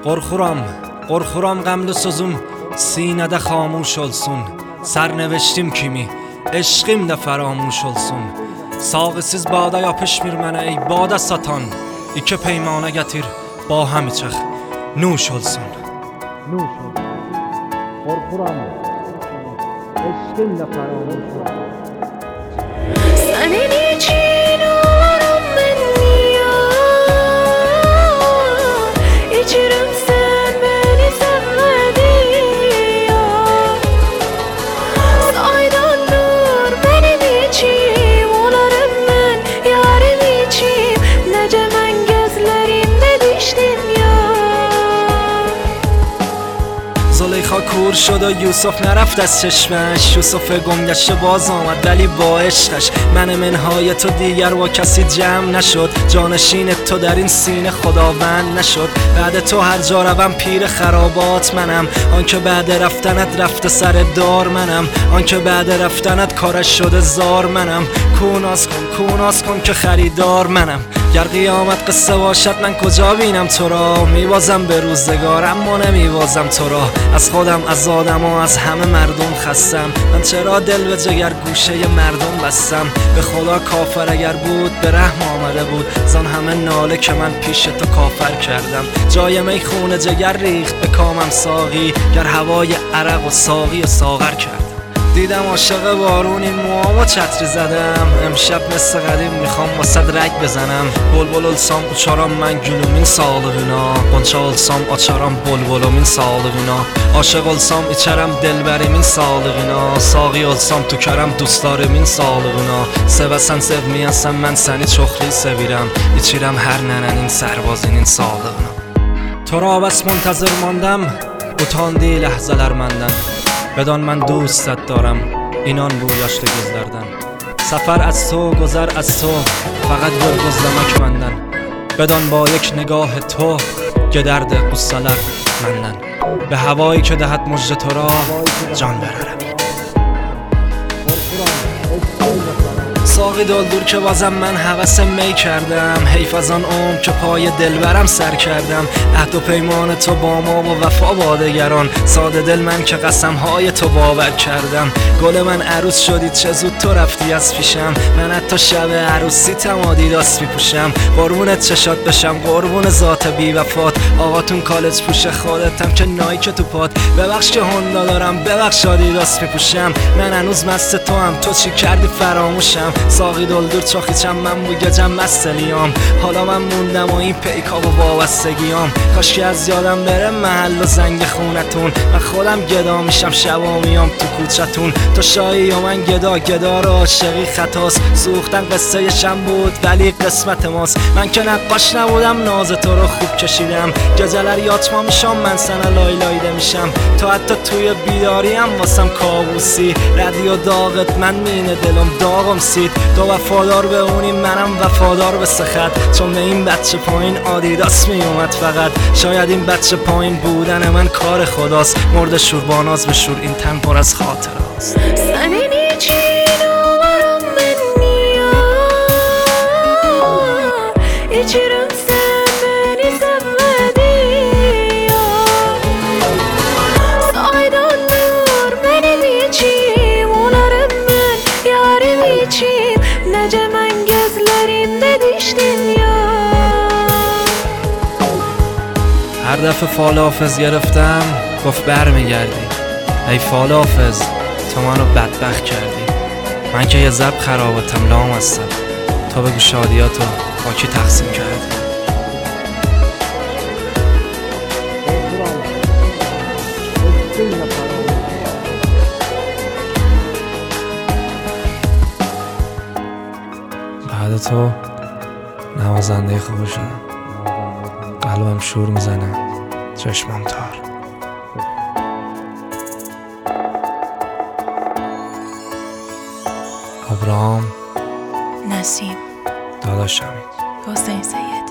Qorxuram qəmli sözüm sinədə xamuş olsun. Sərneviştim kimi eşqim də fəramuş olsun. Sağısız bada yapışmır mənə ey bada satan. İki peymana gətir ba həm içək nuş olsun. Nuş olsun. Qorxuram eşqim də fəramuş olsun. Sənin için ağlarım mən niyə? İçirəm sən məni sevmədin ya. Saydandır mənim içim, olarım mən yarım içim. Necə mən gözlərimdə düşdüm ya. زلیخا کور شد و یوسف نرفت از چشمش. یوسف گم گشته باز آمد ولی با عشقش. من منهای تو دیگر با کسی جمع نشد. جانشین تو در این سینه خداوند نشد. بعد تو هر جا روم پیر خرابات منم. آنکه بعد رفتنت رفته سر دار منم. آنکه بعد رفتنت کارش شده زار منم. کوناس کن که خریدار منم. گر قیامت قصه باشد من کجا بینم تو را. میبازم به روزگار اما نمیبازم تو را. از خودم از آدم و از همه مردم خستم. من چرا دل به جگر گوشه مردم بستم. به خدا کافر اگر بود به رحم آمده بود. زان همه ناله که من پیش تو کافر کردم. جای می خون جگر ریخت به کامم ساقی. گر هوای عرق و ساقی و ساغر کرد. دیدم عاشق بارون این موامو چتری زدم. امشب مثل قدیم میخوام واسد رگ بزنم. بلبل olsam uçaram mən gülümün sağlığına. Qonça olsam açaram bulbulumun sağlığına. Aşık olsam içərəm delbərimin sağlığına. Sağı olsam tükərəm dostlarımın sağlığına. Sevəsən sevməyənsən mən səni çoxlu sevirəm. İçirəm hər nənənin sərbazının sağlığına. تو را بس منتظر ماندم utandی لحظه‌lar məndən. بدان من دوستت دارم اینان رویاشته gözlerden. سفر از تو گذر از تو فقط گل gözlemek menden. بدان با یک نگاه تو گدرد قصه‌lar menden. به هوایی که دهد مژده تو را جان برارم. ساقی دلدور که بازم من هوس می کردم. حیف از آن عمر که پای دلبرم سر کردم. عهد و پیمان تو با ما و وفا با دگران. ساده دل من که قسمهای تو باور کردم. گل من عروس شدی چه زود تو رفتی از پیشم. من حتی شب عروسیتم آدیداس میپوشم. قربونت چشات بشم قربون ذات بی وفات. آقاتون کالج پوش خودتم که نایک تو پات. ببخش که هوندا دارم ببخش آدیداس میپوشم. من هنوز مست تو هم تو چی کردی فراموشم. ساقی دلدور چاخیچم من بو گجم مستلیام. حالا من موندم و این پیکا و وابستگیام. کاش که از یادم بره محل و زنگ خونتون. من خودم گدا میشم شبا میام تو کوچتون. تو شایی و من گدا رو عاشقی خطاست. سوختن قصه شم بود ولی قسمت ماست. من که نقاش نبودم ناز تو رو خوب کشیدم. گجلر یاتما میشم من سنه لایده میشم. تو حتی توی بیداریم واسم کابوسی. رادیو داغت من مینه دلم داغم سید. تو وفادار به اونی منم وفادار به سخت. چون به این بچه پایین آدیداس میومد فقط. شاید این بچه پایین بودن من کار خداست. مرد شور با ناز به شور این تن پر از خاطراست. Sənin için ağlarım mən niyə? İçirəm sən məni sevmədin ya. Saydandır mənim içim, olarım mən yarım içim. Necə mən gözlərimdə düşdüm ya. هر دفعه فال حافظ گرفتم گفت برمیگردی. ای فال حافظ تو منو بدبخت کردی. من که یه زب خرابتم لام هستم. تو بگو شادیاتو با کی تقسیم کردی. بعد تو نوازنده خوب شدم. قلبم شور میزنه چشمم تار. ابراهام نسیم داداشمی. حسین سید